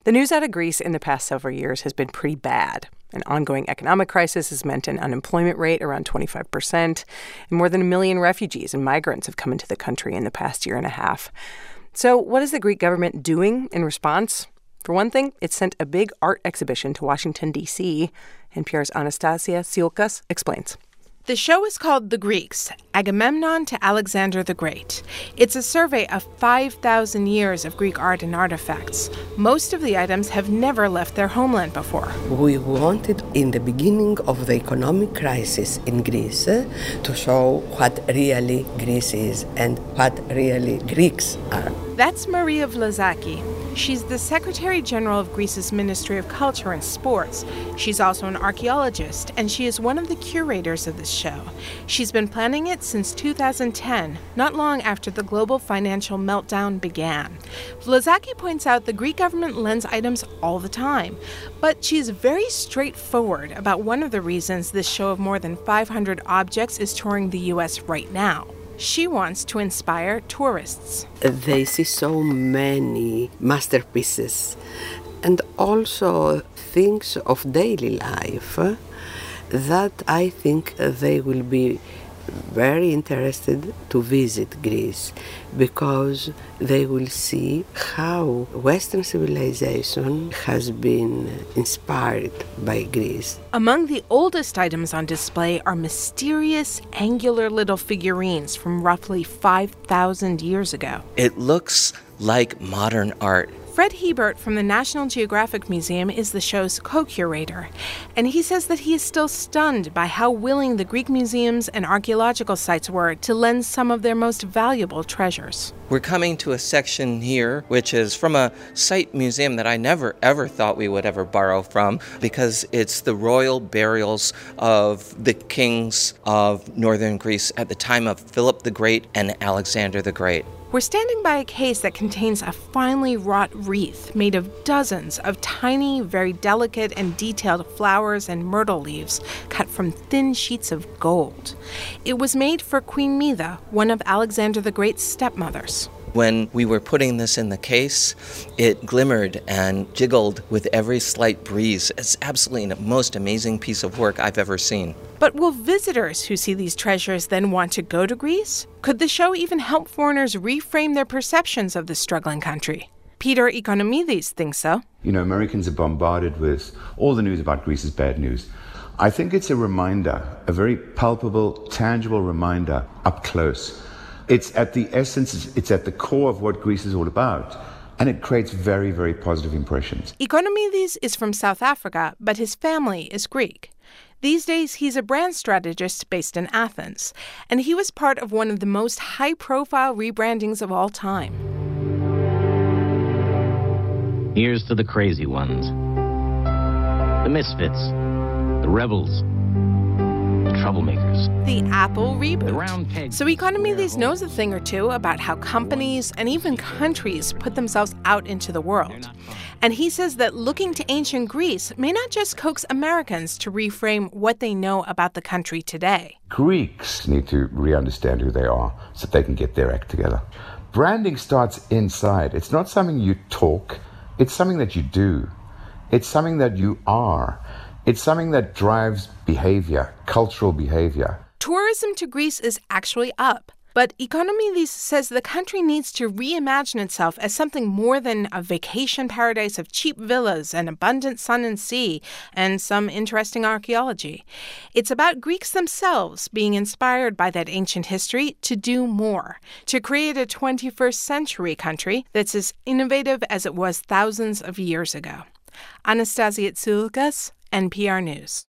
The news out of Greece in the past several years has been pretty bad. An ongoing economic crisis has meant an unemployment rate around 25%, and more than 1 million refugees and migrants have come into the country in the past year and a half. So what is the Greek government doing in response? For one thing, it sent a big art exhibition to Washington, D.C., NPR's Anastasia Tsiolkas explains. The show is called The Greeks, Agamemnon to Alexander the Great. It's a survey of 5,000 years of Greek art and artifacts. Most of the items have never left their homeland before. We wanted, in the beginning of the economic crisis in Greece, to show what really Greece is and what really Greeks are. That's Maria Vlazaki. She's the Secretary General of Greece's Ministry of Culture and Sports. She's also an archaeologist, and she is one of the curators of this show. She's been planning it since 2010, not long after the global financial meltdown began. Vlazaki points out the Greek government lends items all the time, but she's very straightforward about one of the reasons this show of more than 500 objects is touring the U.S. right now. She wants to inspire tourists. They see so many masterpieces and also things of daily life that I think they will be very interested to visit Greece because they will see how Western civilization has been inspired by Greece. Among the oldest items on display are mysterious, angular little figurines from roughly 5,000 years ago. It looks like modern art. Fred Hebert from the National Geographic Museum is the show's co-curator, and he says that he is still stunned by how willing the Greek museums and archaeological sites were to lend some of their most valuable treasures. We're coming to a section here, which is from a site museum that I never, ever thought we would ever borrow from, because it's the royal burials of the kings of northern Greece at the time of Philip the Great and Alexander the Great. We're standing by a case that contains a finely wrought wreath made of dozens of tiny, very delicate and detailed flowers and myrtle leaves cut from thin sheets of gold. It was made for Queen Medea, one of Alexander the Great's stepmothers. When we were putting this in the case, it glimmered and jiggled with every slight breeze. It's absolutely the most amazing piece of work I've ever seen. But will visitors who see these treasures then want to go to Greece? Could the show even help foreigners reframe their perceptions of this struggling country? Peter Economidis thinks so. You know, Americans are bombarded with all the news about Greece is bad news. I think it's a reminder, a very palpable, tangible reminder up close. It's at the essence, it's at the core of what Greece is all about. And it creates very, very positive impressions. Economidis is from South Africa, but his family is Greek. These days, he's a brand strategist based in Athens, and he was part of one of the most high-profile rebrandings of all time. Here's to the crazy ones, the misfits, the rebels, the troublemakers. The Apple reboot. So Economidis knows a thing or two about how companies and even countries put themselves out into the world. And he says that looking to ancient Greece may not just coax Americans to reframe what they know about the country today. Greeks need to re-understand who they are so that they can get their act together. Branding starts inside. It's not something you talk. It's something that you do. It's something that you are. It's something that drives behavior, cultural behavior. Tourism to Greece is actually up. But Economidis says the country needs to reimagine itself as something more than a vacation paradise of cheap villas and abundant sun and sea and some interesting archaeology. It's about Greeks themselves being inspired by that ancient history to do more, to create a 21st century country that's as innovative as it was thousands of years ago. Anastasia Tsiolkas, NPR News.